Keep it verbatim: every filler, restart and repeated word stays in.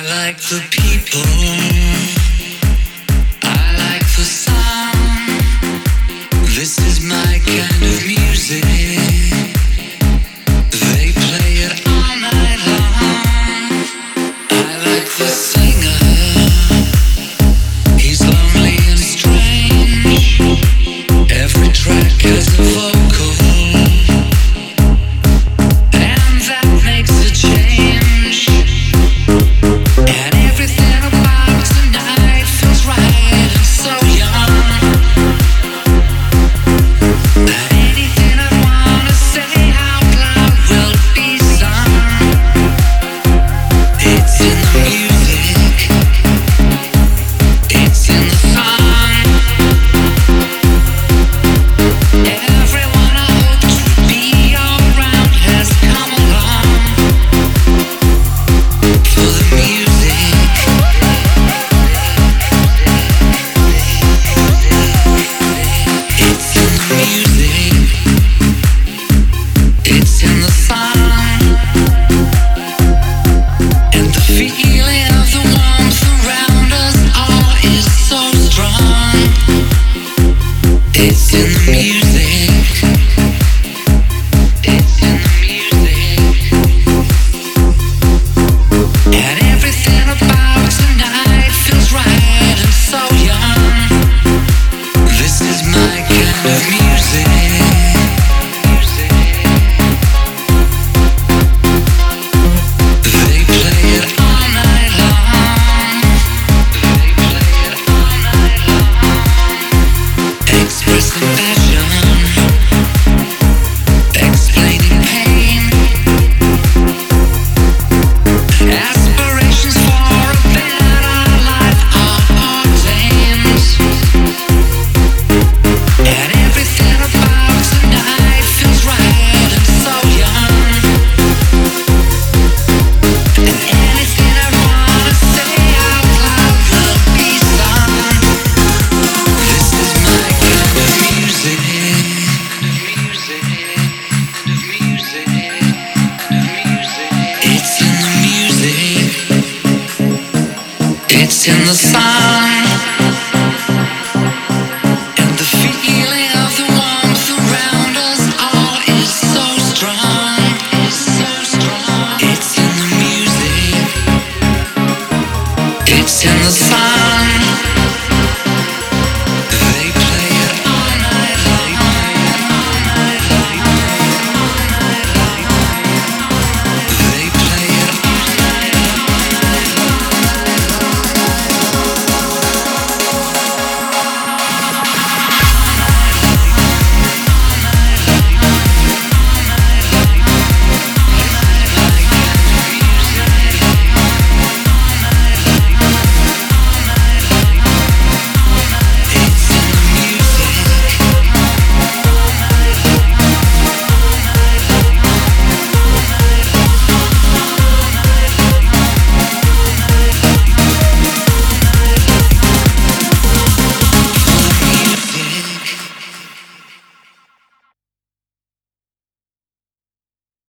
like the people, I like the sound. This is my kind of music. They play it all night long. I like the singer. He's lonely and strange. Every track has a vocal, and that makes a change. And everything about tonight feels right and so young. And anything I wanna say out loud will be sung. It's in the music, it's in the song. Everyone I hope to be around has come along for the music. It's in the music, it's in the song, and the feeling of the warmth around us all is so strong. It's in the music, it's in the music, and everything about tonight feels right and so young. This is my kind of music. They play it all night long. They play it all night long. Expressing passion, explaining pain, aspirations for a better life are ordained. And everything about tonight feels right and so young. And anything I wanna say out loud will be sung. This is my kind of music. It's in the music, it's in the song, and the feeling of the warmth around us all is so strong. Is so strong. It's in the music, it's in the song.